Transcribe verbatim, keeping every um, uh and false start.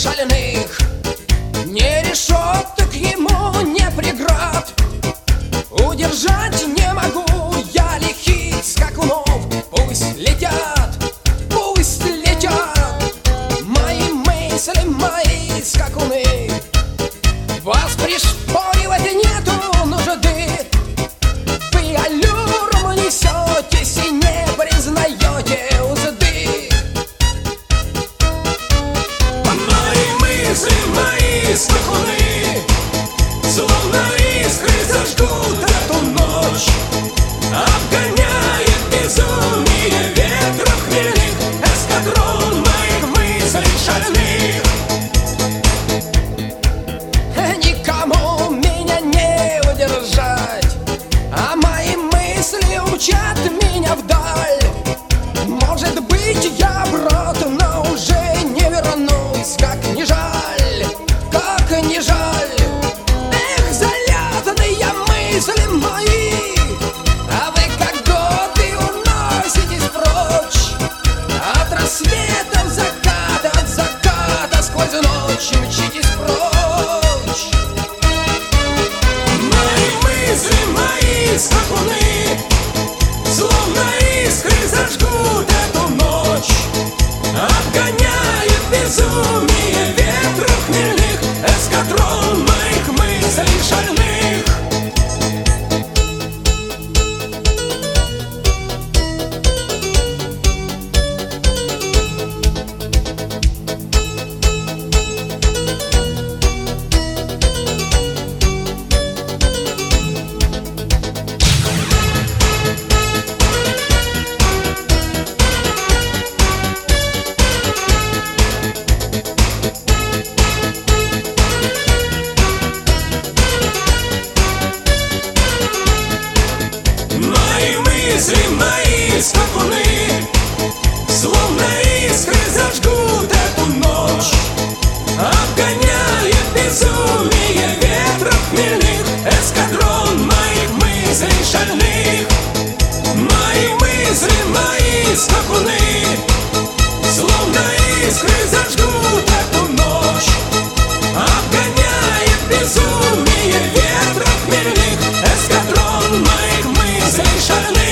шальных. Не решеток ему, не преград удержать не могу я лихих скакунов. Пусть летят, пусть летят мои мысли, мои скакуны. Вас пришпоривать нету нужды, вы аллюром несетесь и не признаете узды. Мои мысли, мои скакуны, словно искры зажгут эту ночь. Обгоняет безумие ветров хмельных эскадрон моих мыслей шальных. Никому меня не удержать, а мои мысли учат меня вдаль. Может быть, я брат, но уже не вернусь. Как не жаль, как не жаль. Эх, залетные мысли мои, а вы как годы уноситесь прочь. От рассвета в закат, от заката сквозь ночь мчитесь прочь. Мои мысли, мои скакуны, словно искры зажгут эту ночь. Обгоняет безумие ветров хмельных эскадрон моих мыслей шальных. Мои мысли, мои скакуны, словно искры зажгут эту ночь. Обгоняет безумие ветров хмельных эскадрон моих мыслей шальных. Мои мысли, мои скакуны, словно искры зажгут эту ночь. Обгоняет безумие ветров хмельных эскадрон моих мыслей шальных.